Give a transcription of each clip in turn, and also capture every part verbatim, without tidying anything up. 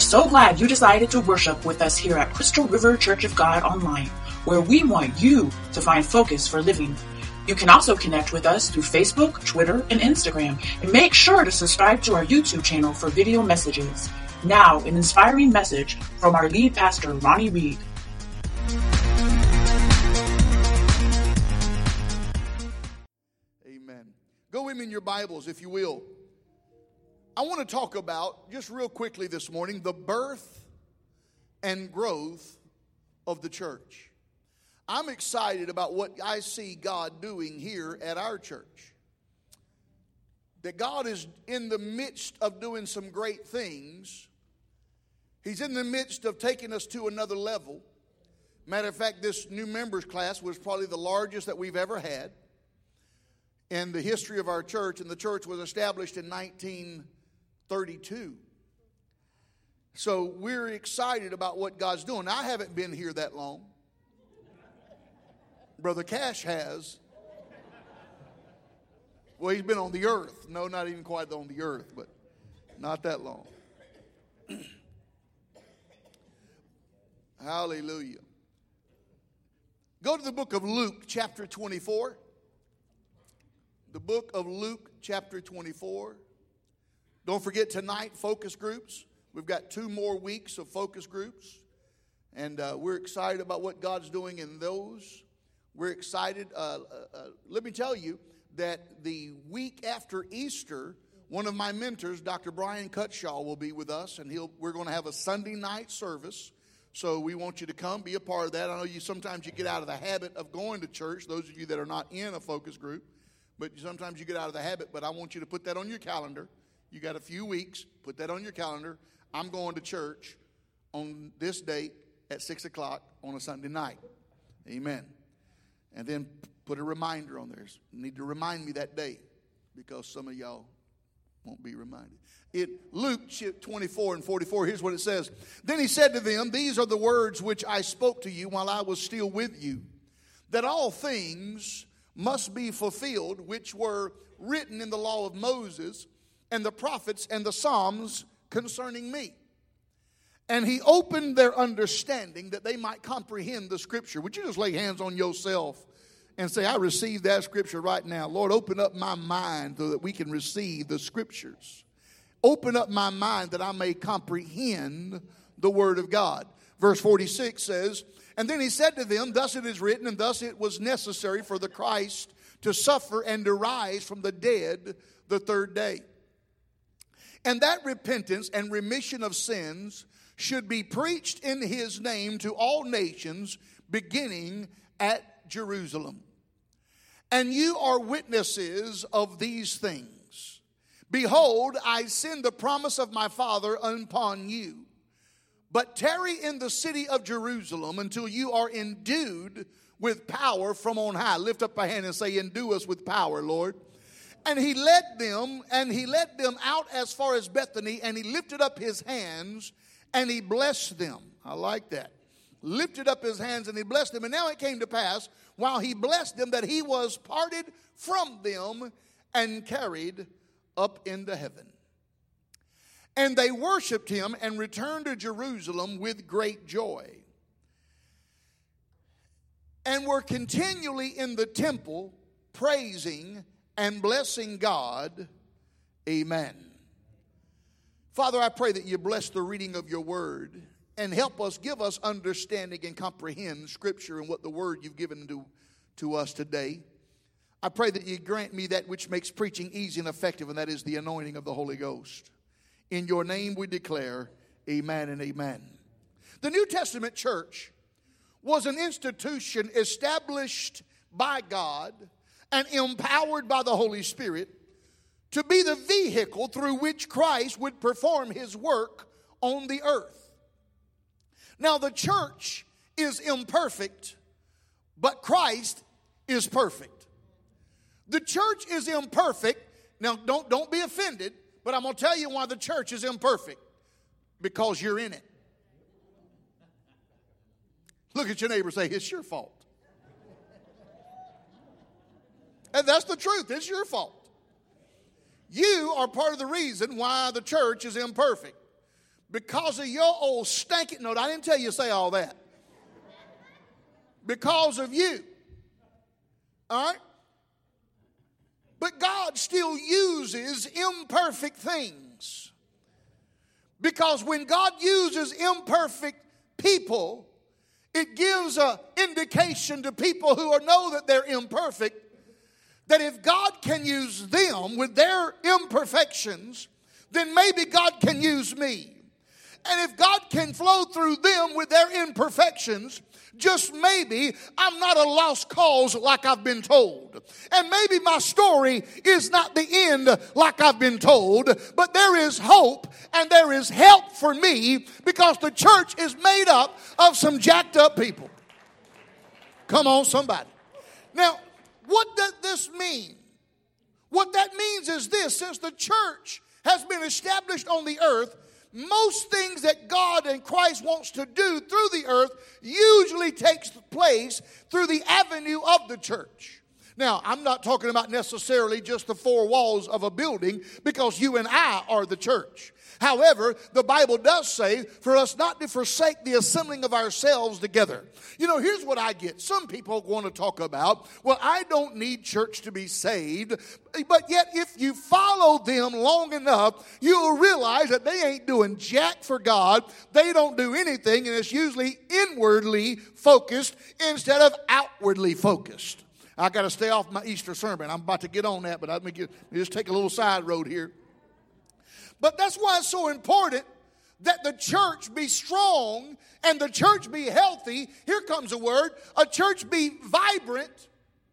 so glad you decided to worship with us here at Crystal River Church of God Online, where we want you to find focus for living. You can also connect with us through Facebook, Twitter, and Instagram, and make sure to subscribe to our YouTube channel for video messages. Now, an inspiring message from our lead pastor, Ronnie Reed. Amen. Go with me in your Bibles, if you will. I want to talk about, just real quickly this morning, the birth and growth of the church. I'm excited about what I see God doing here at our church. That God is in the midst of doing some great things. He's in the midst of taking us to another level. Matter of fact, this new members class was probably the largest that we've ever had in the history of our church. And the church was established in nineteen thirty-two. So we're excited about what God's doing. I haven't been here that long. Brother Cash has. Well, he's been on the earth. No, not even quite on the earth, but not that long. Hallelujah. Go to the book of Luke, chapter twenty-four. The book of Luke, chapter twenty-four. Don't forget tonight, focus groups. We've got two more weeks of focus groups. And uh, we're excited about what God's doing in those. We're excited. Uh, uh, uh, let me tell you that the week after Easter, one of my mentors, Doctor Brian Cutshaw, will be with us. And he'll, we're going to have a Sunday night service. So we want you to come, be a part of that. I know you sometimes you get out of the habit of going to church, those of you that are not in a focus group. But sometimes you get out of the habit. But I want you to put that on your calendar. You got a few weeks. Put that on your calendar. I'm going to church on this date at six o'clock on a Sunday night. Amen. And then put a reminder on there. You need to remind me that day because some of y'all won't be reminded. In Luke twenty-four and forty-four, here's what it says. Then he said to them, "These are the words which I spoke to you while I was still with you, that all things must be fulfilled which were written in the law of Moses and the prophets and the Psalms concerning me." And he opened their understanding that they might comprehend the scripture. Would you just lay hands on yourself and say, "I receive that scripture right now. Lord, open up my mind so that we can receive the scriptures. Open up my mind that I may comprehend the word of God." Verse forty-six says, "And then he said to them, thus it is written, and thus it was necessary for the Christ to suffer and to rise from the dead the third day. And that repentance and remission of sins should be preached in his name to all nations, beginning at Jerusalem. And you are witnesses of these things. Behold, I send the promise of my Father upon you. But tarry in the city of Jerusalem until you are endued with power from on high." Lift up a hand and say, "Endue us with power, Lord." And he led them, and he led them out as far as Bethany, and he lifted up his hands, and he blessed them. I like that. Lifted up his hands, and he blessed them. And now it came to pass, while he blessed them, that he was parted from them and carried up into heaven. And they worshiped him and returned to Jerusalem with great joy, and were continually in the temple praising and blessing God. Amen. Father, I pray that you bless the reading of your word and help us, give us understanding and comprehend Scripture and what the word you've given to, to us today. I pray that you grant me that which makes preaching easy and effective, and that is the anointing of the Holy Ghost. In your name we declare, amen and amen. The New Testament church was an institution established by God and empowered by the Holy Spirit to be the vehicle through which Christ would perform his work on the earth. Now, the church is imperfect, but Christ is perfect. The church is imperfect. Now, don't, don't be offended, but I'm going to tell you why the church is imperfect. Because you're in it. Look at your neighbor and say, "It's your fault." And that's the truth. It's your fault. You are part of the reason why the church is imperfect. because of your old stinking, no, I didn't tell you to say all that. Because of you. All right? But God still uses imperfect things. Because when God uses imperfect people, it gives an indication to people who know that they're imperfect, that if God can use them with their imperfections, then maybe God can use me. And if God can flow through them with their imperfections, just maybe I'm not a lost cause like I've been told. And maybe my story is not the end like I've been told, but there is hope and there is help for me because the church is made up of some jacked up people. Come on, somebody. Now, what does this mean? What that means is this: since the church has been established on the earth, most things that God and Christ wants to do through the earth usually takes place through the avenue of the church. Now, I'm not talking about necessarily just the four walls of a building, because you and I are the church. However, the Bible does say for us not to forsake the assembling of ourselves together. You know, here's what I get. Some people want to talk about, well, I don't need church to be saved. But yet, if you follow them long enough, you'll realize that they ain't doing jack for God. They don't do anything, and it's usually inwardly focused instead of outwardly focused. I got to stay off my Easter sermon. I'm about to get on that, but let me, get, let me just take a little side road here. But that's why it's so important that the church be strong and the church be healthy. Here comes a word. A church be vibrant.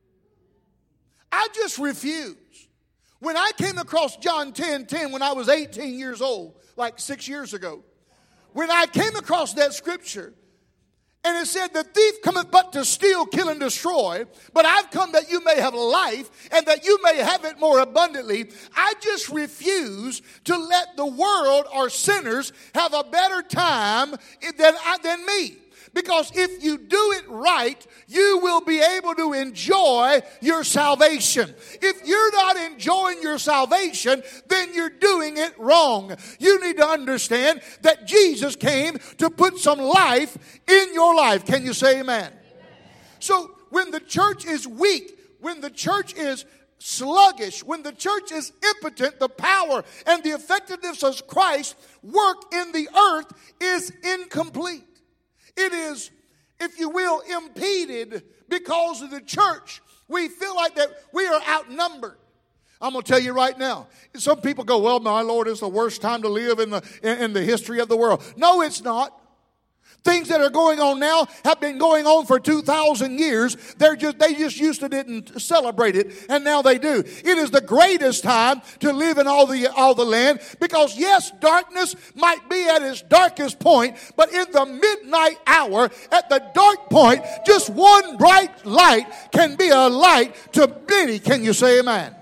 I just refuse. When I came across John ten ten when I was eighteen years old, like six years ago, when I came across that scripture, and it said, the thief cometh but to steal, kill, and destroy. But I've come that you may have life and that you may have it more abundantly. I just refuse to let the world or sinners have a better time than, I, than me. Because if you do it right, you will be able to enjoy your salvation. If you're not enjoying your salvation, then you're doing it wrong. You need to understand that Jesus came to put some life in your life. Can you say amen? Amen. So when the church is weak, when the church is sluggish, when the church is impotent, the power and the effectiveness of Christ's work in the earth is incomplete. It is, if you will, impeded because of the church. We feel like that we are outnumbered. I'm going to tell you right now. Some people go, well, my Lord, it's the worst time to live in the, in, in the history of the world. No, it's not. Things that are going on now have been going on for two thousand years. They're just, they just used to didn't celebrate it, and now they do. It is the greatest time to live in all the, all the land, because yes, darkness might be at its darkest point, but in the midnight hour, at the dark point, just one bright light can be a light to many. Can you say amen?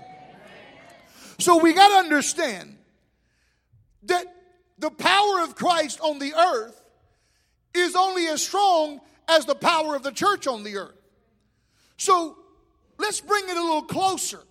So we got to understand that the power of Christ on the earth is only as strong as the power of the church on the earth. So let's bring it a little closer.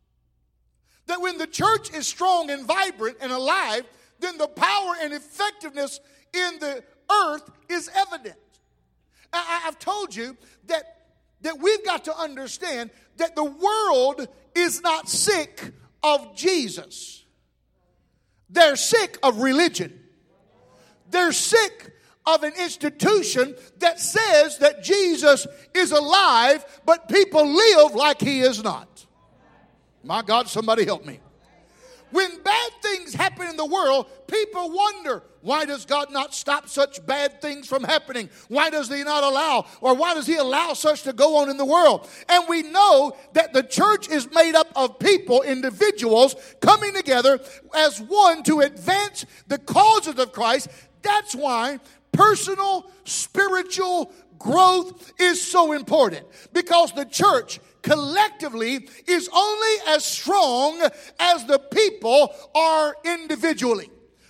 That when the church is strong and vibrant and alive, then the power and effectiveness in the earth is evident. I, I've told you that, that we've got to understand that the world is not sick of Jesus. They're sick of religion. They're sick of an institution that says that Jesus is alive, but people live like he is not. My God, somebody help me. When bad things happen in the world, people wonder, why does God not stop such bad things from happening? Why does he not allow, or why does he allow such to go on in the world? And we know that the church is made up of people, individuals, coming together as one to advance the causes of Christ. That's why personal spiritual growth is so important, because the church collectively is only as strong as the people are individually.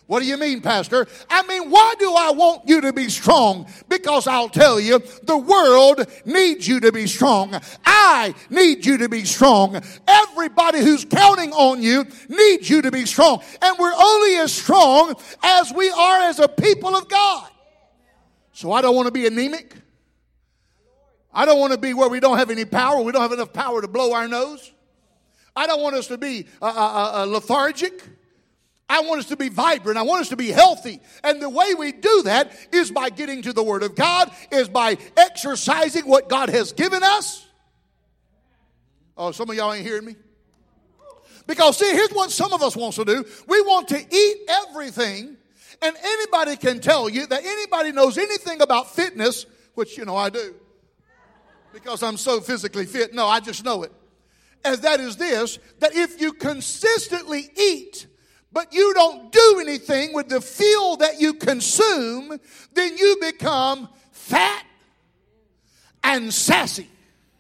What do you mean, Pastor? I mean, why do I want you to be strong? Because I'll tell you, the world needs you to be strong. I need you to be strong. Everybody who's counting on you needs you to be strong. And we're only as strong as we are as a people of God. So I don't want to be anemic. I don't want to be where we don't have any power. We don't have enough power to blow our nose. I don't want us to be uh, uh, uh, lethargic. I want us to be vibrant. I want us to be healthy. And the way we do that is by getting to the Word of God, is by exercising what God has given us. Oh, some of y'all ain't hearing me. Because see, here's what some of us wants to do. We want to eat everything, and anybody can tell you that anybody knows anything about fitness, which, you know, I do. Because I'm so physically fit. No, I just know it. And that is this, that if you consistently eat, but you don't do anything with the fuel that you consume, then you become fat and sassy.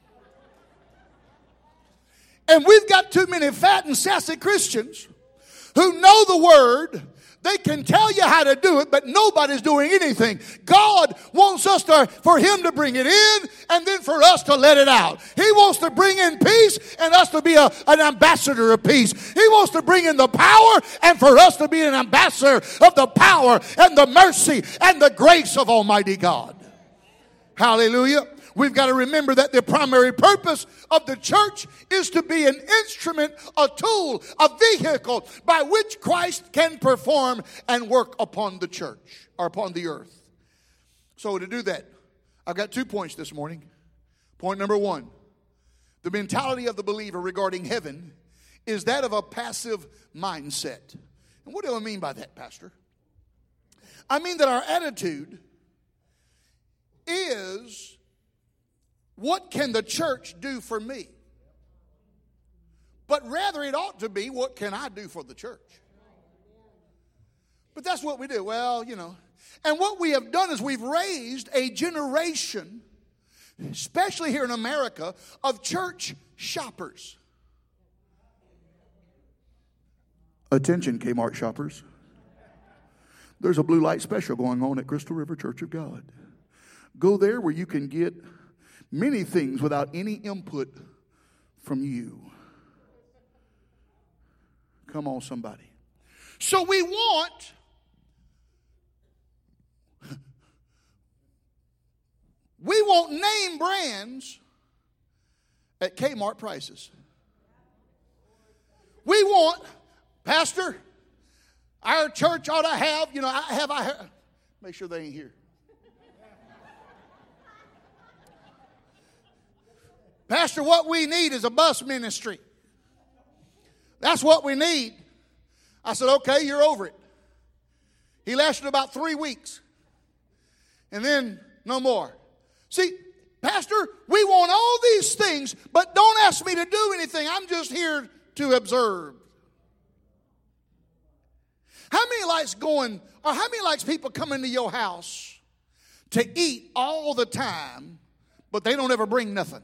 And we've got too many fat and sassy Christians who know the Word. They can tell you how to do it, but nobody's doing anything. God wants us to, for Him to bring it in and then for us to let it out. He wants to bring in peace and us to be a, an ambassador of peace. He wants to bring in the power and for us to be an ambassador of the power and the mercy and the grace of Almighty God. Hallelujah. We've got to remember that the primary purpose of the church is to be an instrument, a tool, a vehicle by which Christ can perform and work upon the church or upon the earth. So to do that, I've got two points this morning. Point number one, the mentality of the believer regarding heaven is that of a passive mindset. And what do I mean by that, Pastor? I mean that our attitude is, what can the church do for me? But rather it ought to be, what can I do for the church? But that's what we do. Well, you know. And what we have done is we've raised a generation, especially here in America, of church shoppers. Attention, Kmart shoppers. There's a blue light special going on at Crystal River Church of God. Go there where you can get many things without any input from you. Come on, somebody. So we want we want name brands at Kmart prices. We want, Pastor, our church ought to have, you know, I have I have, make sure they ain't here. Pastor, what we need is a bus ministry. That's what we need. I said, okay, you're over it. He lasted about three weeks. And then no more. See, Pastor, we want all these things, but don't ask me to do anything. I'm just here to observe. How many likes going, or how many likes people come into your house to eat all the time, but they don't ever bring nothing?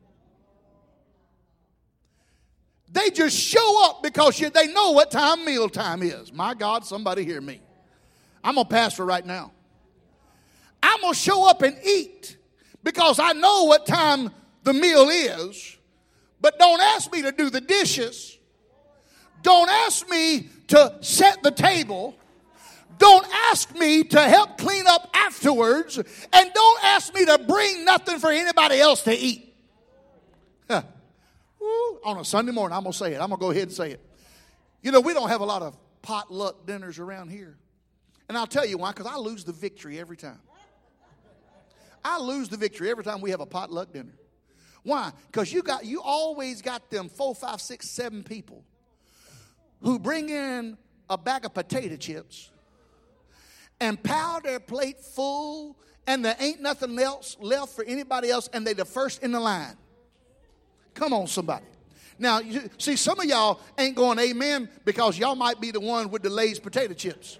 They just show up because you, they know what time meal time is. My God, somebody hear me. I'm a pastor right now. I'm going to show up and eat because I know what time the meal is. But don't ask me to do the dishes. Don't ask me to set the table. Don't ask me to help clean up afterwards. And don't ask me to bring nothing for anybody else to eat. Huh. Woo, on a Sunday morning, I'm going to say it. I'm going to go ahead and say it. You know, we don't have a lot of potluck dinners around here. And I'll tell you why, because I lose the victory every time. I lose the victory every time we have a potluck dinner. Why? Because you got you always got them four, five, six, seven people who bring in a bag of potato chips and pile their plate full, and there ain't nothing else left for anybody else, and they're the first in the line. Come on, somebody. Now, you, see, some of y'all ain't going amen because y'all might be the one with the Lay's potato chips.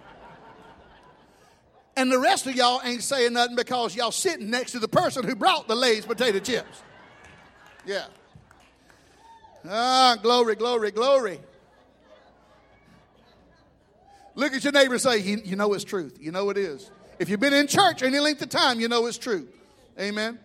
And the rest of y'all ain't saying nothing because y'all sitting next to the person who brought the Lay's potato chips. Yeah. Ah, glory, glory, glory. Look at your neighbor and say, you, you know it's truth. You know it is. If you've been in church any length of time, you know it's true. Amen.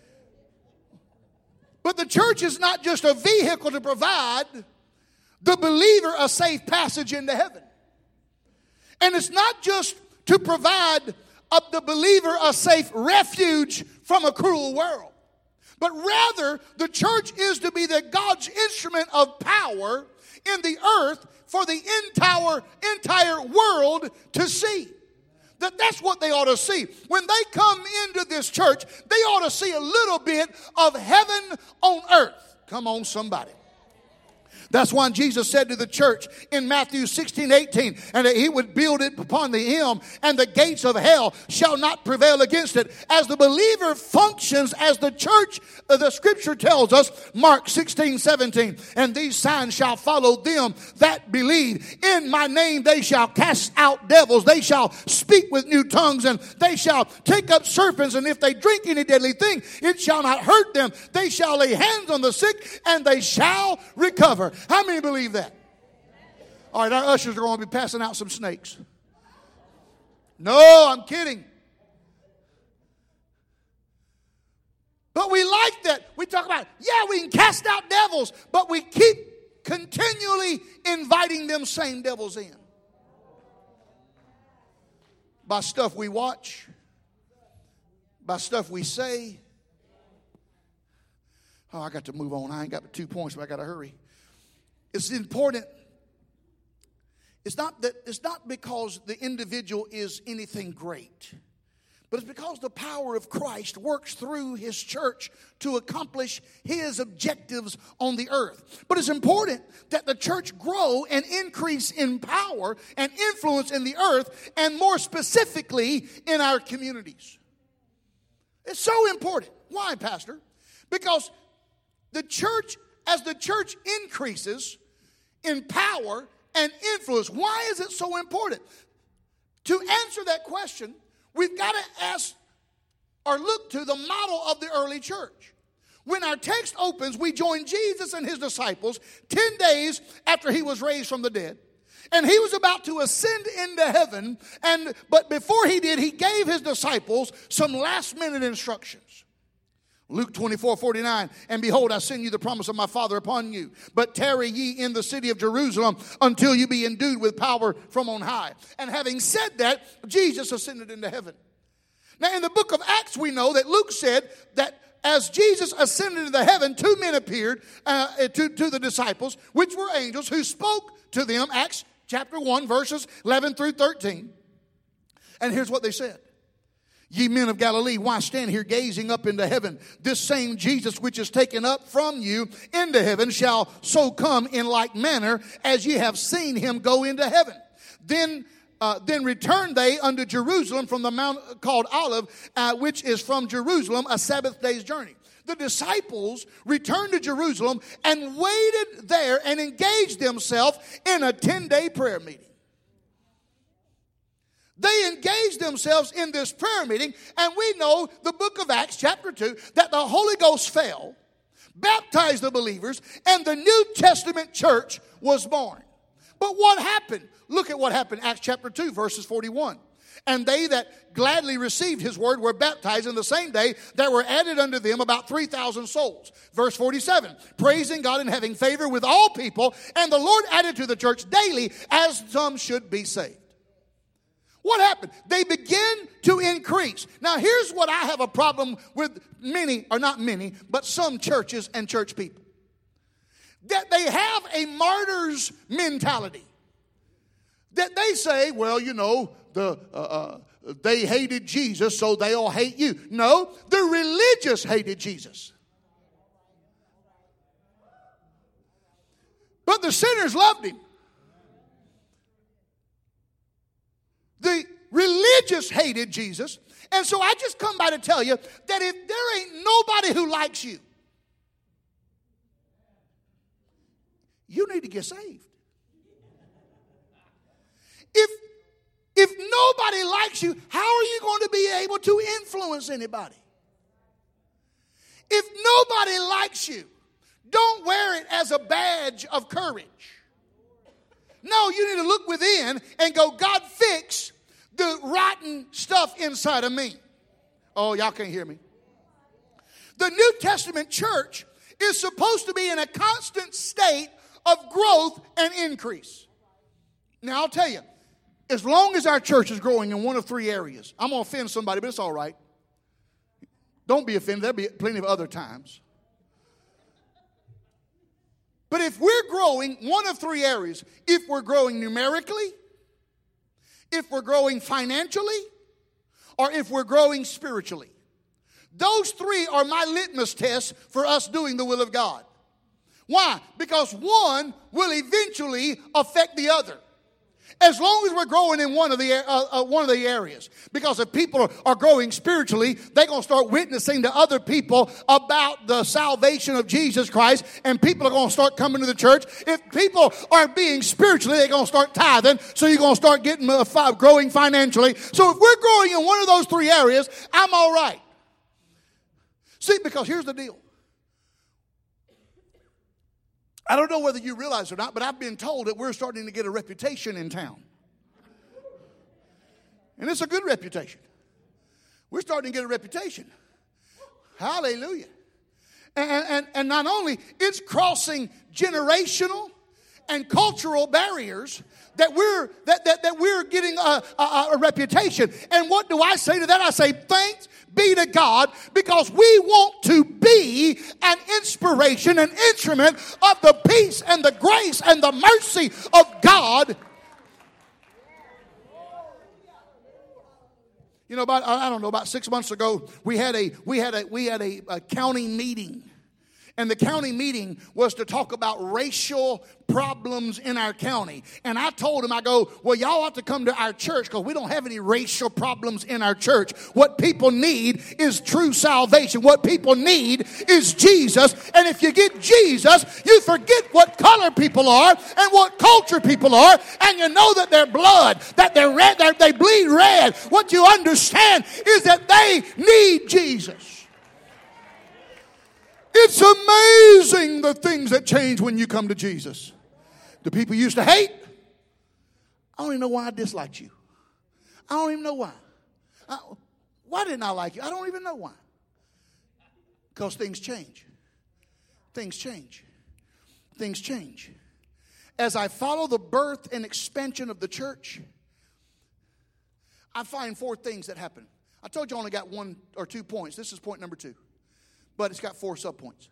But the church is not just a vehicle to provide the believer a safe passage into heaven. And it's not just to provide of the believer a safe refuge from a cruel world. But rather, the church is to be the God's instrument of power in the earth for the entire, entire world to see. That that's what they ought to see. When they come into this church, they ought to see a little bit of heaven on earth. Come on, somebody. That's why Jesus said to the church in Matthew sixteen, eighteen, and that he would build it upon the him, and the gates of hell shall not prevail against it. As the believer functions as the church, the scripture tells us, Mark sixteen, seventeen, and these signs shall follow them that believe. In my name they shall cast out devils. They shall speak with new tongues, and they shall take up serpents, and if they drink any deadly thing, it shall not hurt them. They shall lay hands on the sick, and they shall recover. How many believe that? All right, our ushers are going to be passing out some snakes. No, I'm kidding. But we like that. We talk about, yeah, we can cast out devils, but we keep continually inviting them same devils in. By stuff we watch, by stuff we say. Oh, I got to move on. I ain't got but two points, but I got to hurry. It's important. It's not that it's not because the individual is anything great, but it's because the power of Christ works through his church to accomplish his objectives on the earth. But it's important that the church grow and increase in power and influence in the earth, and more specifically in our communities. It's so important. Why, Pastor? Because the church, as the church increases in power and influence, why is it so important? To answer that question, we've got to ask or look to the model of the early church. When our text opens, we join Jesus and his disciples ten days after he was raised from the dead. And he was about to ascend into heaven, and but before he did, he gave his disciples some last minute instructions. Luke twenty-four, forty-nine, and behold, I send you the promise of my Father upon you. But tarry ye in the city of Jerusalem until you be endued with power from on high. And having said that, Jesus ascended into heaven. Now, in the book of Acts, we know that Luke said that as Jesus ascended into heaven, two men appeared uh, to, to the disciples, which were angels, who spoke to them, Acts chapter one, verses eleven through thirteen. And here's what they said. Ye men of Galilee, why stand here gazing up into heaven? This same Jesus which is taken up from you into heaven shall so come in like manner as ye have seen him go into heaven. Then uh, then returned they unto Jerusalem from the mount called Olive, uh, which is from Jerusalem a Sabbath day's journey. The disciples returned to Jerusalem and waited there and engaged themselves in a ten-day prayer meeting. They engaged themselves in this prayer meeting, and we know the book of Acts chapter two, that the Holy Ghost fell, baptized the believers, and the New Testament church was born. But what happened? Look at what happened, Acts chapter two, verses forty-one. And they that gladly received his word were baptized in the same day. There were added unto them about three thousand souls. Verse forty-seven, praising God and having favor with all people, and the Lord added to the church daily as some should be saved. What happened? They begin to increase. Now, here's what I have a problem with many, or not many, but some churches and church people. That they have a martyr's mentality. That they say, well, you know, the uh, uh, they hated Jesus, so they'll hate you. No, the religious hated Jesus. But the sinners loved him. The religious hated Jesus. And so I just come by to tell you that if there ain't nobody who likes you, you need to get saved. If, if nobody likes you, how are you going to be able to influence anybody? If nobody likes you, don't wear it as a badge of courage. No, you need to look within and go, God, fix the rotten stuff inside of me. Oh, y'all can't hear me. The New Testament church is supposed to be in a constant state of growth and increase. Now, I'll tell you, as long as our church is growing in one of three areas, I'm going to offend somebody, but it's all right. Don't be offended. There'll be plenty of other times. But if we're growing one of three areas, if we're growing numerically, if we're growing financially, or if we're growing spiritually, those three are my litmus tests for us doing the will of God. Why? Because one will eventually affect the other. As long as we're growing in one of the uh, uh, one of the areas. Because if people are, are growing spiritually, they're going to start witnessing to other people about the salvation of Jesus Christ. And people are going to start coming to the church. If people are being spiritually, they're going to start tithing. So you're going to start getting uh, fi- growing financially. So if we're growing in one of those three areas, I'm all right. See, because here's the deal. I don't know whether you realize or not, but I've been told that we're starting to get a reputation in town. And it's a good reputation. We're starting to get a reputation. Hallelujah. And, and, and not only, it's crossing generational and cultural barriers that we're that, that, that we're getting a, a, a reputation. And what do I say to that? I say, thanks be to God, because we want to be an inspiration, an instrument of the peace and the grace and the mercy of God. You know, about I don't know, about six months ago, we had a we had a we had a, a county meeting. And the county meeting was to talk about racial problems in our county. And I told him, I go, well, y'all ought to come to our church because we don't have any racial problems in our church. What people need is true salvation. What people need is Jesus. And if you get Jesus, you forget what color people are and what culture people are. And you know that they're blood, that they're red, that they bleed red. What you understand is that they need Jesus. It's amazing the things that change when you come to Jesus. The people you used to hate, I don't even know why I disliked you. I don't even know why. I, why didn't I like you? I don't even know why. Because things change. Things change. Things change. As I follow the birth and expansion of the church, I find four things that happen. I told you I only got one or two points. This is point number two. But it's got four subpoints.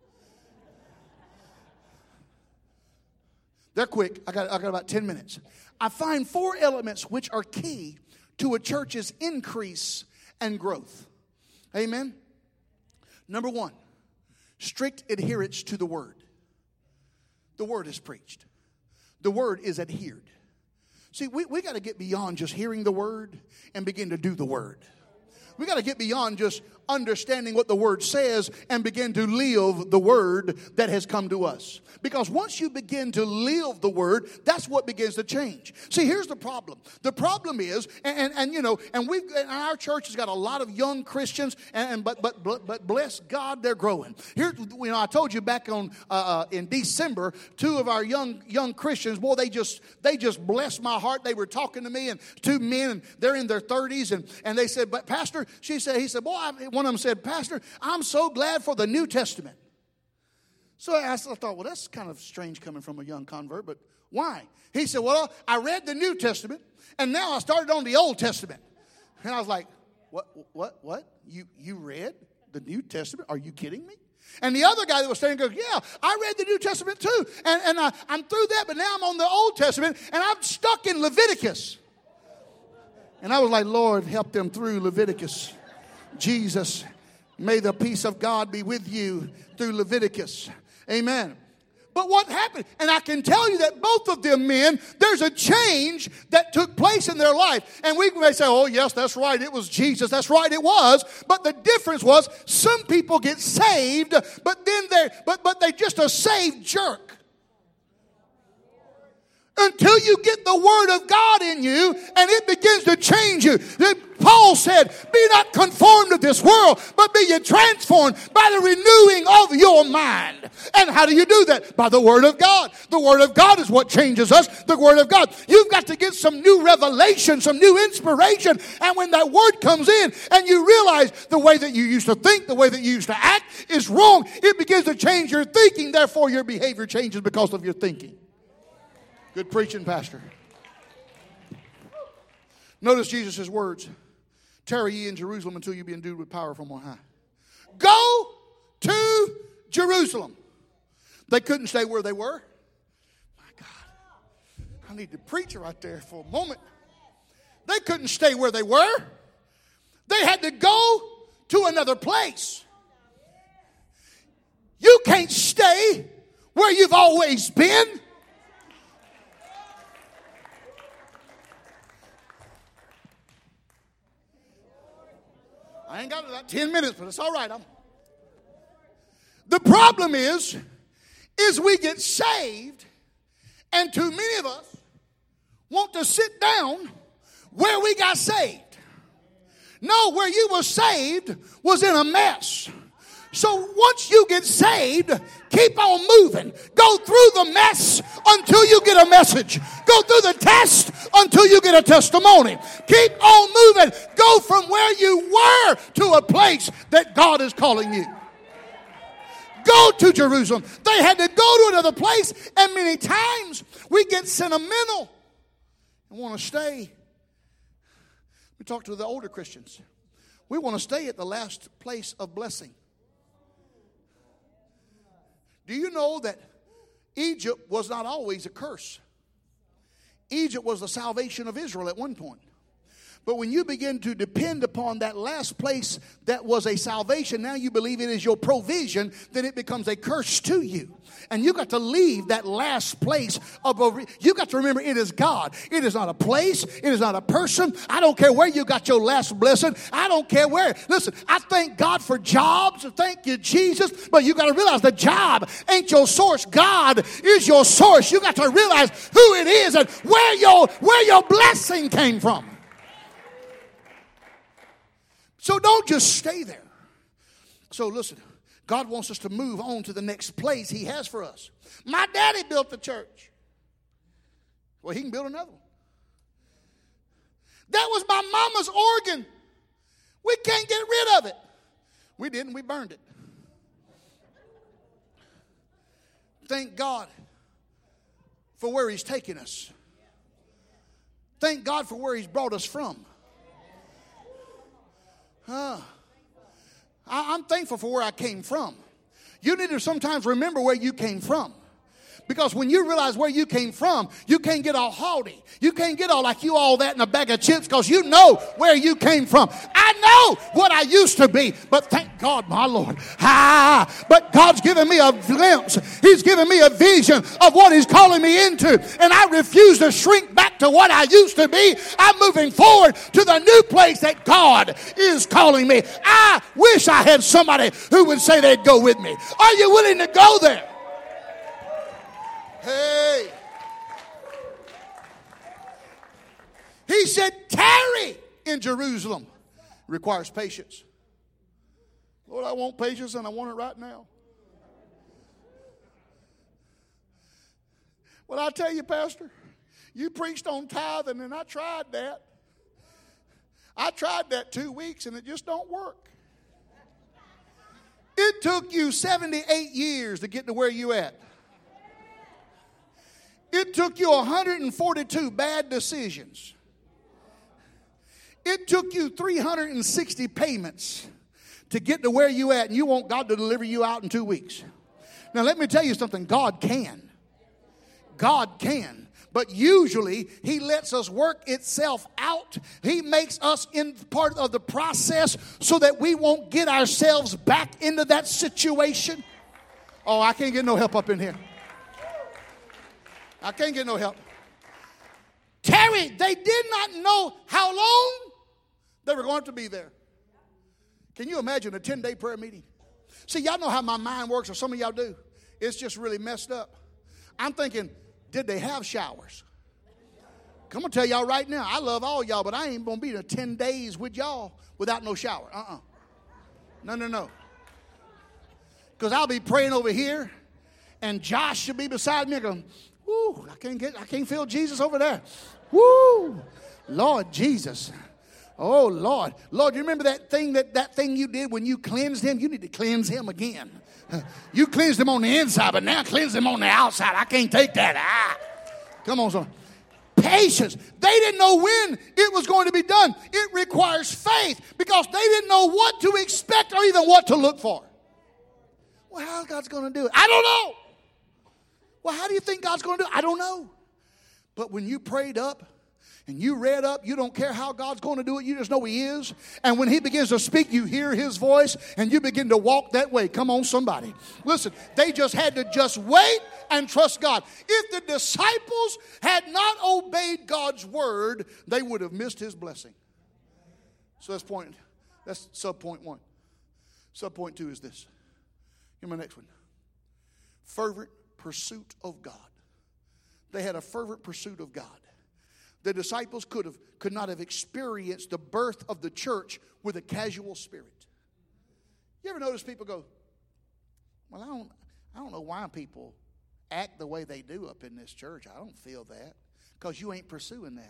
They're quick. I got, I got about ten minutes. I find four elements which are key to a church's increase and growth. Amen? Number one, strict adherence to the word. The word is preached. The word is adhered. See, we, we got to get beyond just hearing the word and begin to do the word. We got to get beyond just understanding what the word says and begin to live the word that has come to us. Because once you begin to live the word, that's what begins to change. See, here's the problem. The problem is, and, and, and you know, and we've, and our church has got a lot of young Christians, and, and but but but bless God, they're growing. Here, you know, I told you back on uh, in December, two of our young young Christians, boy, they just they just blessed my heart. They were talking to me, and two men, and they're in their thirties, and and they said, but Pastor, she said, he said, boy, I, one of them said, Pastor, I'm so glad for the New Testament. So I, I thought, well, that's kind of strange coming from a young convert, but why? He said, well, I read the New Testament, and now I started on the Old Testament. And I was like, what, what, what? You, you read the New Testament? Are you kidding me? And the other guy that was standing goes, yeah, I read the New Testament too. And, and I, I'm through that, but now I'm on the Old Testament, and I'm stuck in Leviticus. And I was like, Lord, help them through Leviticus. Jesus, may the peace of God be with you through Leviticus. Amen. But what happened? And I can tell you that both of them men, there's a change that took place in their life. And we may say, oh, yes, that's right. It was Jesus. That's right. It was. But the difference was some people get saved, but then they're, but, but they're just a saved jerk. until you get the Word of God in you and it begins to change you. Paul said, be not conformed to this world, but be ye transformed by the renewing of your mind. And how do you do that? By the Word of God. The Word of God is what changes us. The Word of God. You've got to get some new revelation, some new inspiration. And when that Word comes in and you realize the way that you used to think, the way that you used to act is wrong, it begins to change your thinking. Therefore, your behavior changes because of your thinking. Good preaching, Pastor. Notice Jesus' words. Tarry ye in Jerusalem until you be endued with power from on high. Go to Jerusalem. They couldn't stay where they were. My God. I need to preach right there for a moment. They couldn't stay where they were. They had to go to another place. You can't stay where you've always been. I ain't got about ten minutes, but it's all right. I'm... The problem is, is we get saved, and too many of us want to sit down where we got saved. No, where you were saved was in a mess. So once you get saved, keep on moving. Go through the mess until you get a message. Go through the test until you get a testimony. Keep on moving. Go from where you were to a place that God is calling you. Go to Jerusalem. They had to go to another place, and many times we get sentimental and want to stay. We talk to the older Christians. We want to stay at the last place of blessing. Do you know that Egypt was not always a curse? Egypt was the salvation of Israel at one point. But when you begin to depend upon that last place that was a salvation, now you believe it is your provision, then it becomes a curse to you. And you got to leave that last place of a, you got to remember it is God. It is not a place. It is not a person. I don't care where you got your last blessing. I don't care where. Listen, I thank God for jobs. Thank you, Jesus. But you got to realize the job ain't your source. God is your source. You got to realize who it is and where your, where your blessing came from. So don't just stay there. So listen, God wants us to move on to the next place He has for us. My daddy built the church. Well, he can build another one. That was my mama's organ. We can't get rid of it. We didn't. We burned it. Thank God for where He's taken us. Thank God for where He's brought us from. Huh. I, I'm thankful for where I came from. You need to sometimes remember where you came from. Because when you realize where you came from, you can't get all haughty. You can't get all like you all that in a bag of chips because you know where you came from. I know what I used to be, but thank God, my Lord. Ah, but God's given me a glimpse. He's given me a vision of what He's calling me into. And I refuse to shrink back to what I used to be. I'm moving forward to the new place that God is calling me. I wish I had somebody who would say they'd go with me. Are you willing to go there? Hey. He said, tarry in Jerusalem. Requires patience. Lord, I want patience and I want it right now. Well, I tell you, Pastor, you preached on tithing and I tried that. I tried that two weeks and it just don't work. It took you seventy-eight years to get to where you at. It took you one hundred forty-two bad decisions. It took you three hundred sixty payments to get to where you at, and you want God to deliver you out in two weeks. Now, let me tell you something. God can. God can. But usually, He lets us work itself out. He makes us in part of the process so that we won't get ourselves back into that situation. Oh, I can't get no help up in here. I can't get no help. Tarry, they did not know how long they were going to be there. Can you imagine a ten-day prayer meeting? See, y'all know how my mind works, or some of y'all do. It's just really messed up. I'm thinking, did they have showers? I'm going to tell y'all right now, I love all y'all, but I ain't going to be there ten days with y'all without no shower. Uh-uh. No, no, no. Because I'll be praying over here, and Josh should be beside me going, woo, I can't get, I can't feel Jesus over there. Woo, Lord Jesus. Oh, Lord. Lord, you remember that thing that, that thing you did when you cleansed him? You need to cleanse him again. You cleansed him on the inside, but now cleanse him on the outside. I can't take that. Ah. Come on, son. Patience. They didn't know when it was going to be done. It requires faith because they didn't know what to expect or even what to look for. Well, how God's going to do it? I don't know. Well, how do you think God's going to do it? I don't know. But when you prayed up and you read up, you don't care how God's going to do it. You just know he is. And when he begins to speak, you hear his voice and you begin to walk that way. Come on, somebody. Listen, they just had to just wait and trust God. If the disciples had not obeyed God's word, they would have missed his blessing. So that's point. That's sub point one. Sub point two is this. Here's my next one. Fervent pursuit of God. They had a fervent pursuit of God. The disciples could have could not have experienced the birth of the church with a casual spirit. You ever notice people go, well, I don't I don't know why people act the way they do up in this church. I don't feel that. Because you ain't pursuing that.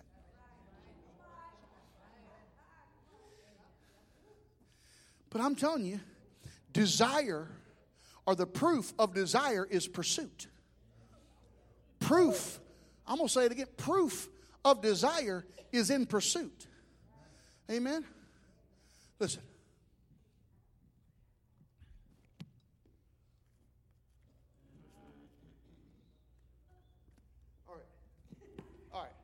But I'm telling you, desire, or the proof of desire, is pursuit. Proof, I'm going to say it again, proof of desire is in pursuit. Amen? Listen. All right. All right.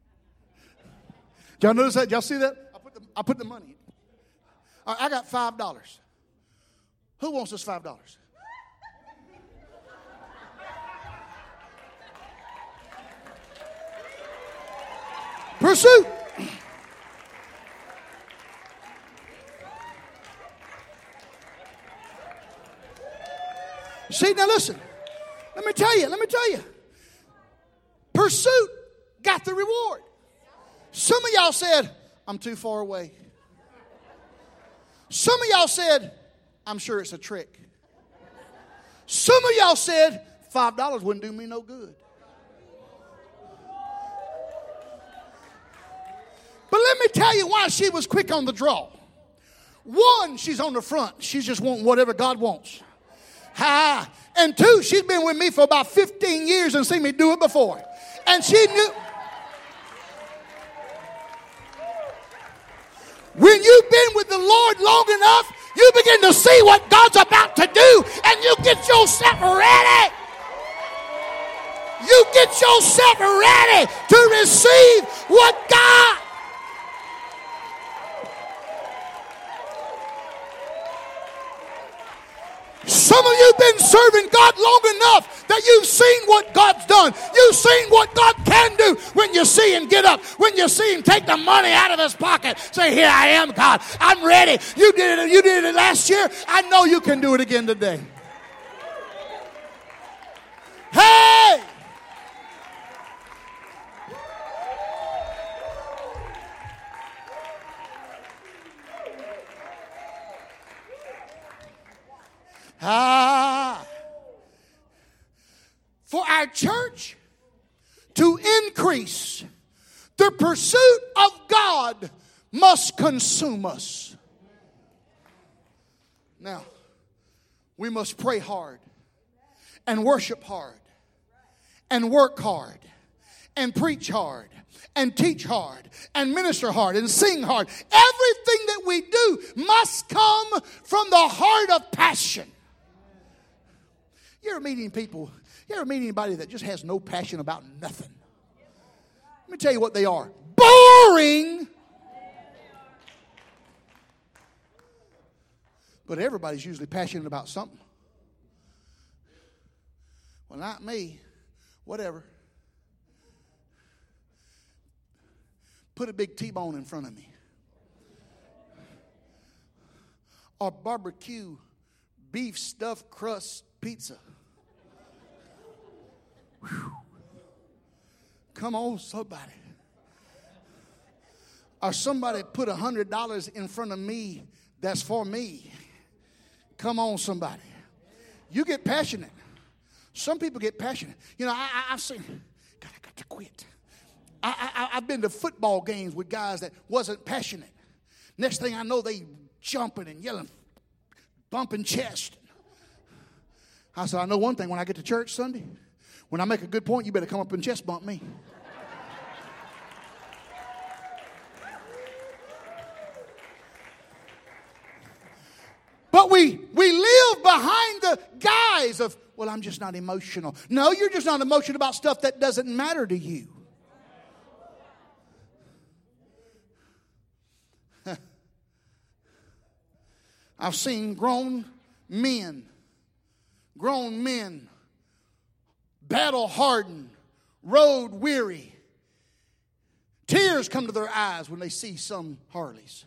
Y'all notice that? Y'all see that? I put the, I put the money in. All right, I got five dollars. Who wants this five dollars? Pursuit. See, now listen. Let me tell you, let me tell you. Pursuit got the reward. Some of y'all said, I'm too far away. Some of y'all said, I'm sure it's a trick. Some of y'all said, five dollars wouldn't do me no good. But let me tell you why she was quick on the draw. One, she's on the front. She's just wanting whatever God wants. Ha. And two, she's been with me for about fifteen years and seen me do it before. And she knew. When you've been with the Lord long enough, you begin to see what God's about to do, and you get yourself ready. You get yourself ready to receive what God. Some of you have been serving God long enough that you've seen what God's done. You've seen what God can do when you see him get up. When you see him take the money out of his pocket. Say, here I am, God. I'm ready. You did it, you did it last year. I know you can do it again today. Hey! Ah, for our church to increase, the pursuit of God must consume us. Now, we must pray hard and worship hard and work hard and preach hard and teach hard and minister hard and sing hard. Everything that we do must come from the heart of passion. You ever meet any people, you ever meet anybody that just has no passion about nothing? Let me tell you what they are. Boring. But everybody's usually passionate about something. Well, not me. Whatever. Put a big T-bone in front of me. Or barbecue beef stuffed crust pizza. Whew. Come on, somebody. or somebody put a hundred dollars in front of me that's for me. Come on, somebody. You get passionate. Some people get passionate. You know, I, I, I've seen, God, I got to quit. I, I, I've been to football games with guys that wasn't passionate. Next thing I know, they jumping and yelling, bumping chest. I said, I know one thing. When I get to church Sunday, when I make a good point, you better come up and chest bump me. But we, we live behind the guise of, well, I'm just not emotional. No, you're just not emotional about stuff that doesn't matter to you. I've seen grown men, grown men, battle-hardened, road-weary. Tears come to their eyes when they see some Harleys.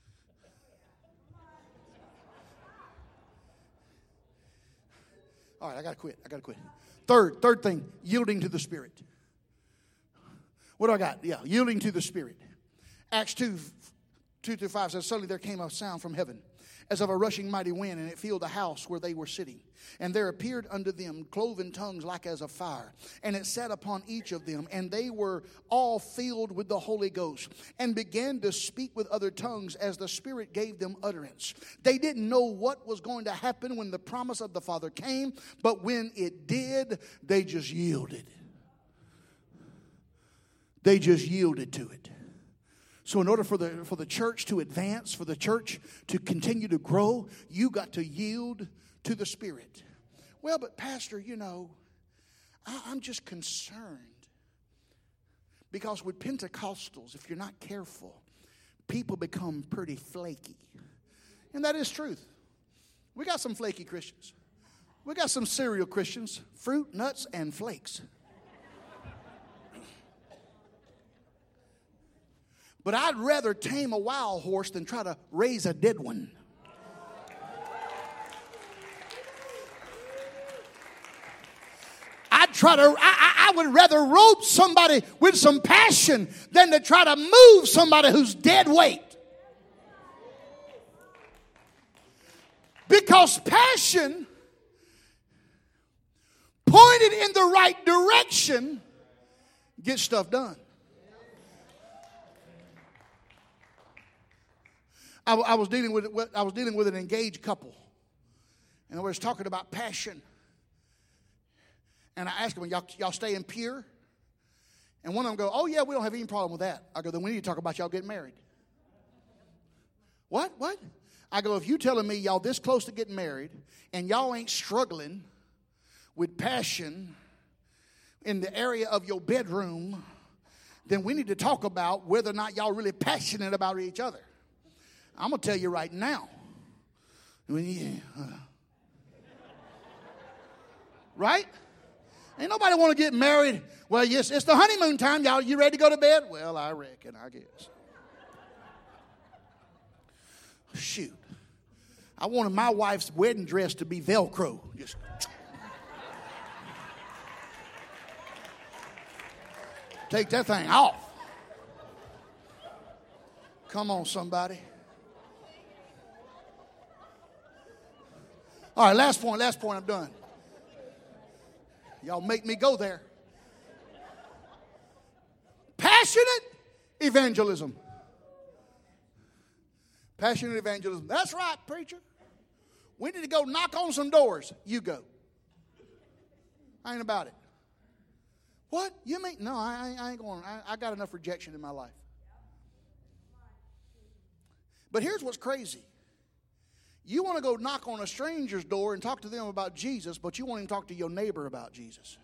All right, I got to quit. I got to quit. Third, third thing, yielding to the Spirit. What do I got? Yeah, yielding to the Spirit. Acts two, two through five says, suddenly there came a sound from heaven, as of a rushing mighty wind, and it filled the house where they were sitting. And there appeared unto them cloven tongues like as of fire, and it sat upon each of them, and they were all filled with the Holy Ghost, and began to speak with other tongues as the Spirit gave them utterance. They didn't know what was going to happen when the promise of the Father came, but when it did, they just yielded. They just yielded to it. So in order for the for the church to advance, for the church to continue to grow, you got to yield to the Spirit. Well, but Pastor, you know, I, I'm just concerned. Because with Pentecostals, if you're not careful, people become pretty flaky. And that is truth. We got some flaky Christians. We got some cereal Christians, fruit, nuts, and flakes. But I'd rather tame a wild horse than try to raise a dead one. I'd try to, I, I would rather rope somebody with some passion than to try to move somebody who's dead weight. Because passion pointed in the right direction gets stuff done. I, I was dealing with I was dealing with an engaged couple, and I was talking about passion. And I asked them, "Y'all, y'all staying pure?" And one of them go, "Oh yeah, we don't have any problem with that." I go, "Then we need to talk about y'all getting married." What? What? I go, "If you telling me y'all this close to getting married, and y'all ain't struggling with passion in the area of your bedroom, then we need to talk about whether or not y'all really passionate about each other." I'm going to tell you right now. Right? Ain't nobody want to get married. Well, yes, it's the honeymoon time. Y'all, you ready to go to bed? Well, I reckon, I guess. Shoot. I wanted my wife's wedding dress to be Velcro. Just take that thing off. Come on, somebody. All right, last point, last point, I'm done. Y'all make me go there. Passionate evangelism. Passionate evangelism. That's right, preacher. We need to go knock on some doors. You go. I ain't about it. What? You mean? No, I, I ain't going. I, I got enough rejection in my life. But here's what's crazy. You want to go knock on a stranger's door and talk to them about Jesus, but you won't even talk to your neighbor about Jesus.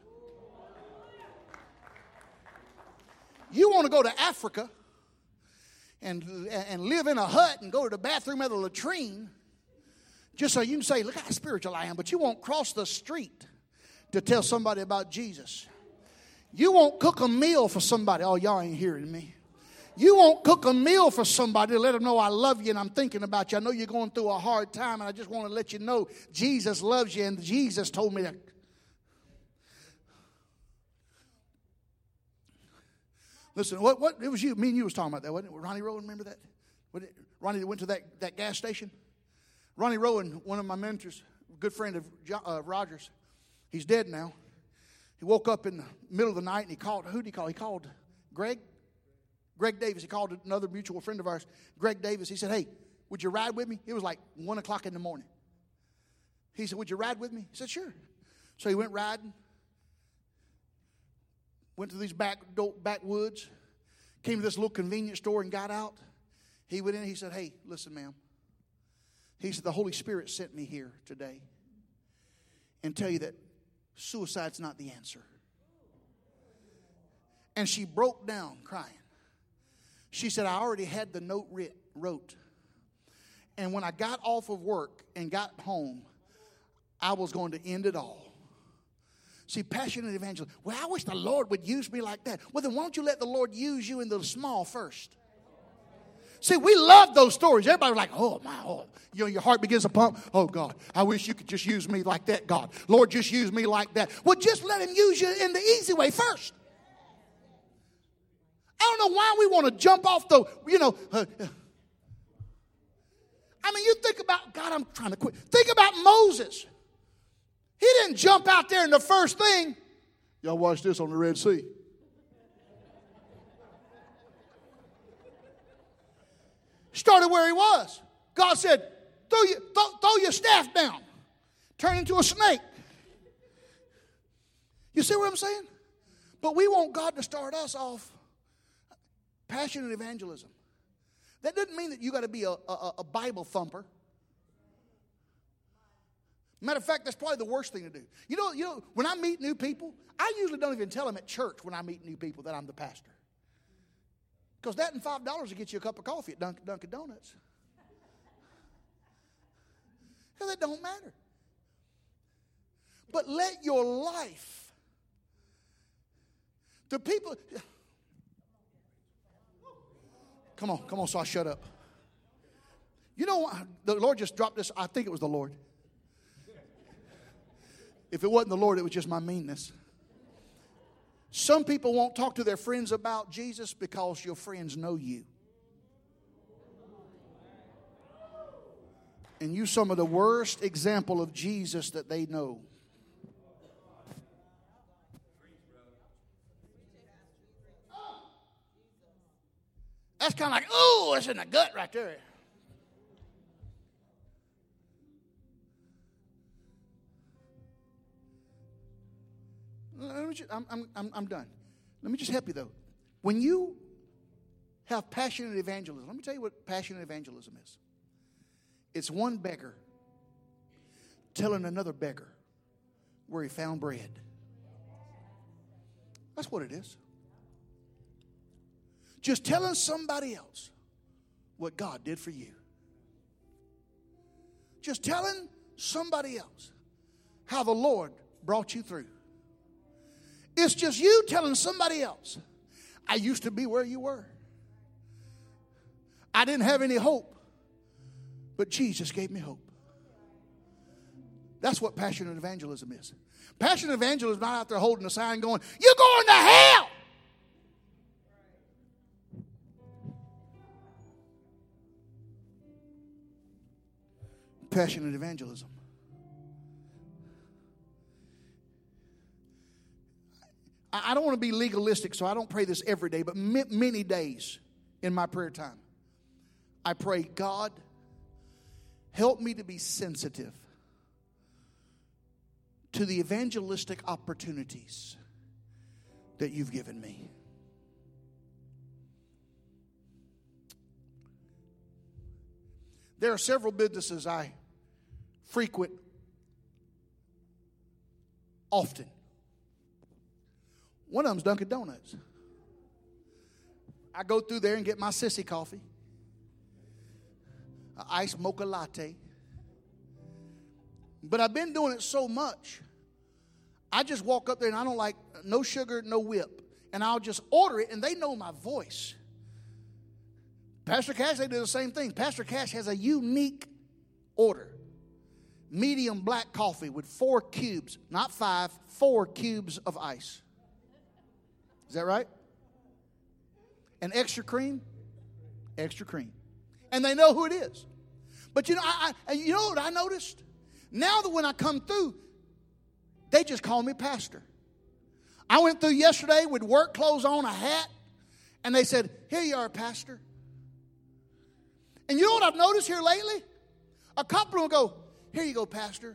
You want to go to Africa and, and live in a hut and go to the bathroom at the latrine just so you can say, look how spiritual I am, but you won't cross the street to tell somebody about Jesus. You won't cook a meal for somebody. Oh, y'all ain't hearing me. You won't cook a meal for somebody to let them know I love you and I'm thinking about you. I know you're going through a hard time, and I just want to let you know Jesus loves you and Jesus told me that. Listen, what, what, it was you, me and you was talking about that, wasn't it? Ronnie Rowan, remember that? What it, Ronnie that went to that, that gas station? Ronnie Rowan, one of my mentors, good friend of uh, Rogers, he's dead now. He woke up in the middle of the night and he called, who did he call? He called Greg? Greg Davis. He called another mutual friend of ours, Greg Davis. He said, hey, would you ride with me? It was like one o'clock in the morning. He said, would you ride with me? He said, sure. So he went riding, went to these back, backwoods, came to this little convenience store and got out. He went in and he said, hey, listen, ma'am. He said, the Holy Spirit sent me here today and tell you that suicide's not the answer. And she broke down crying. She said, I already had the note writ, wrote. And when I got off of work and got home, I was going to end it all. See, passionate evangelism. Well, I wish the Lord would use me like that. Well, then why don't you let the Lord use you in the small first? See, we love those stories. Everybody was like, oh, my, oh. You know, your heart begins to pump. Oh, God, I wish you could just use me like that, God. Lord, just use me like that. Well, just let him use you in the easy way first. I don't know why we want to jump off the, you know. Uh, I mean, you think about, God, I'm trying to quit. Think about Moses. He didn't jump out there in the first thing. Y'all watch this on the Red Sea. Started where he was. God said, throw your, throw, throw your staff down. Turn into a snake. You see what I'm saying? But we want God to start us off. Passionate evangelism. That doesn't mean that you got to be a, a, a Bible thumper. Matter of fact, that's probably the worst thing to do. You know, you know, when I meet new people, I usually don't even tell them at church when I meet new people that I'm the pastor. Because that and five dollars will get you a cup of coffee at Dunkin', Dunkin' Donuts. Because that don't matter. But let your life, the people, come on, come on, so I shut up. You know, the Lord just dropped this. I think it was the Lord. If it wasn't the Lord, it was just my meanness. Some people won't talk to their friends about Jesus because your friends know you. And you some of the worst example of Jesus that they know. That's kind of like, oh, it's in the gut right there. Let me just, I'm, I'm, I'm done. Let me just help you, though. When you have passionate evangelism, let me tell you what passionate evangelism is. It's one beggar telling another beggar where he found bread. That's what it is. Just telling somebody else what God did for you. Just telling somebody else how the Lord brought you through. It's just you telling somebody else, I used to be where you were. I didn't have any hope, but Jesus gave me hope. That's what passionate evangelism is. Passionate evangelism is not out there holding a sign going, you're going to hell. Passionate evangelism. I don't want to be legalistic, so I don't pray this every day, but many days in my prayer time, I pray, God, help me to be sensitive to the evangelistic opportunities that you've given me. There are several businesses I frequent often. One of them is Dunkin' Donuts. I go through there and get my sissy coffee, an iced mocha latte. But I've been doing it so much, I just walk up there and I don't like no sugar, no whip. And I'll just order it and they know my voice. Pastor Cash, they do the same thing. Pastor Cash has a unique order. Medium black coffee with four cubes, not five, four cubes of ice. Is that right? And extra cream? Extra cream. And they know who it is. But you know, I, I, you know what I noticed? Now that when I come through, they just call me pastor. I went through yesterday with work clothes on, a hat, and they said, here you are, pastor. And you know what I've noticed here lately? A couple will go, here you go, pastor.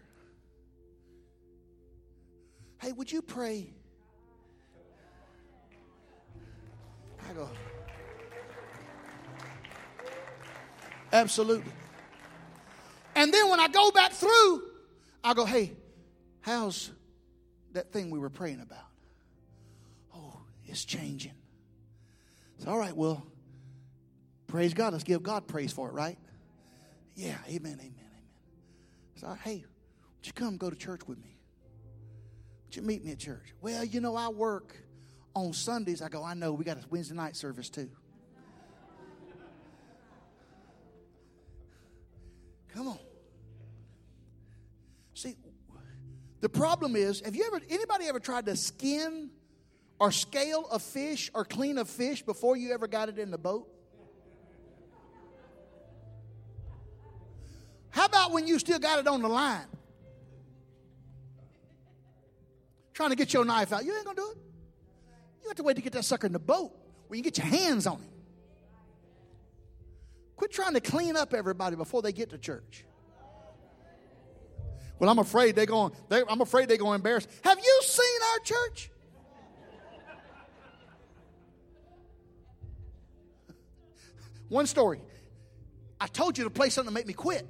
Hey, would you pray? I go, absolutely. And then when I go back through, I go, hey, how's that thing we were praying about? Oh, it's changing. It's all right, well, praise God. Let's give God praise for it, right? Yeah, amen, amen, amen. So, hey, would you come go to church with me? Would you meet me at church? Well, you know, I work on Sundays. I go, I know, we got a Wednesday night service too. Come on. See, the problem is, have you ever, anybody ever tried to skin or scale a fish or clean a fish before you ever got it in the boat? How about when you still got it on the line? Trying to get your knife out. You ain't going to do it. You have to wait to get that sucker in the boat where you get your hands on him. Quit trying to clean up everybody before they get to church. Well, I'm afraid they're going. They, I'm afraid they're going to embarrass. Have you seen our church? One story. I told you to play something to make me quit.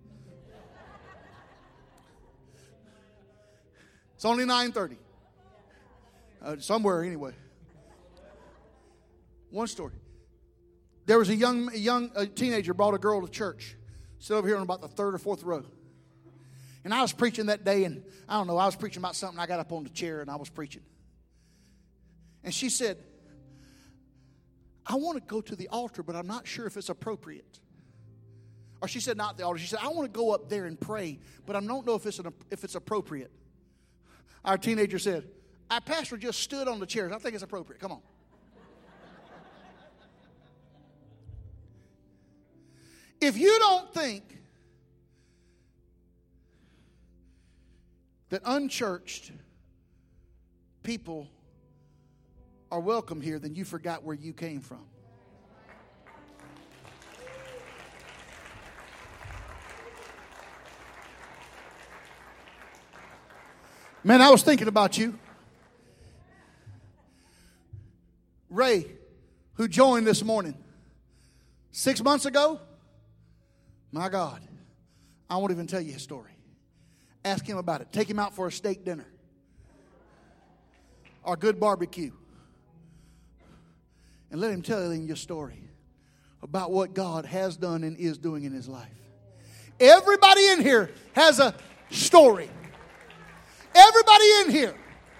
It's only nine thirty. Uh, somewhere anyway. One story. There was a young, a young a teenager brought a girl to church. Sit over here on about the third or fourth row. And I was preaching that day, and I don't know, I was preaching about something. I got up on the chair, and I was preaching. And she said, I want to go to the altar, but I'm not sure if it's appropriate. Or she said, not the altar. She said, I want to go up there and pray, but I don't know if it's, an, if it's appropriate. Our teenager said, our pastor just stood on the chairs. I think it's appropriate. Come on. If you don't think that unchurched people are welcome here, then you forgot where you came from. Man, I was thinking about you. Ray, who joined this morning six months ago, my God, I won't even tell you his story. Ask him about it. Take him out for a steak dinner or good barbecue. And let him tell him your story about what God has done and is doing in his life. Everybody in here has a story. Everybody in here.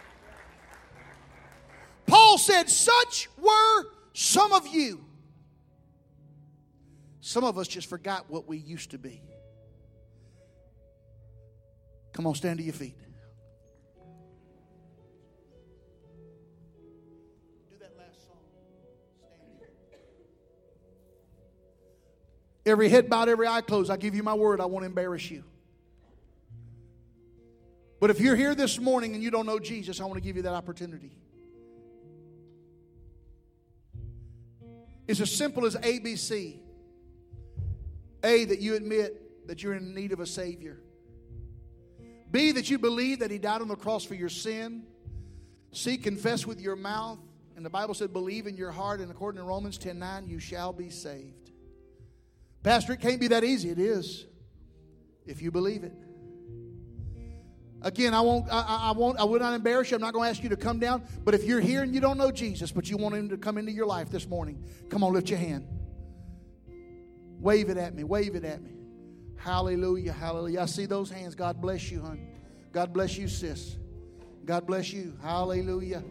Paul said, such were some of you. Some of us just forgot what we used to be. Come on, stand to your feet. Do that last song. Stand here. Every head bowed, every eye closed. I give you my word. I won't embarrass you. But if you're here this morning and you don't know Jesus, I want to give you that opportunity. It's as simple as A B C. A, that you admit that you're in need of a Savior. B, that you believe that He died on the cross for your sin. C, confess with your mouth. And the Bible said, believe in your heart. And according to Romans ten nine, you shall be saved. Pastor, it can't be that easy. It is, if you believe it. Again, I won't, I, I won't, I will not embarrass you. I'm not going to ask you to come down. But if you're here and you don't know Jesus, but you want Him to come into your life this morning, come on, lift your hand. Wave it at me. Wave it at me. Hallelujah. Hallelujah. I see those hands. God bless you, hon. God bless you, sis. God bless you. Hallelujah.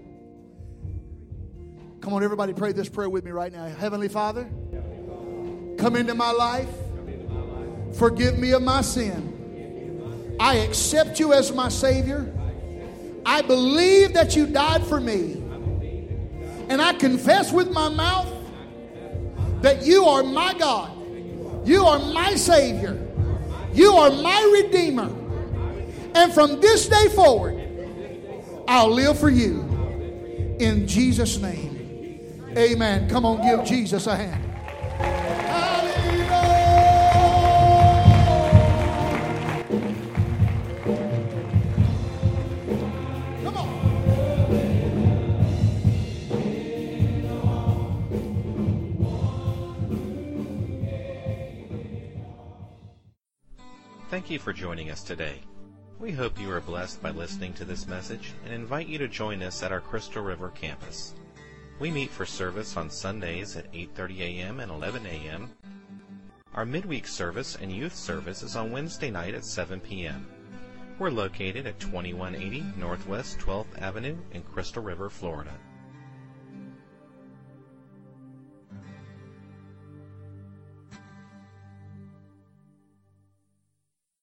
Come on, everybody, pray this prayer with me right now. Heavenly Father, come into my life. Forgive me of my sin. I accept you as my Savior. I believe that you died for me. And I confess with my mouth that you are my God. You are my Savior. You are my Redeemer. And from this day forward, I'll live for you. In Jesus' name. Amen. Come on, give Jesus a hand. Come on. Thank you for joining us today. We hope you are blessed by listening to this message and invite you to join us at our Crystal River campus. We meet for service on Sundays at eight thirty a.m. and eleven a.m. Our midweek service and youth service is on Wednesday night at seven p.m. We're located at twenty-one eighty Northwest twelfth Avenue in Crystal River, Florida.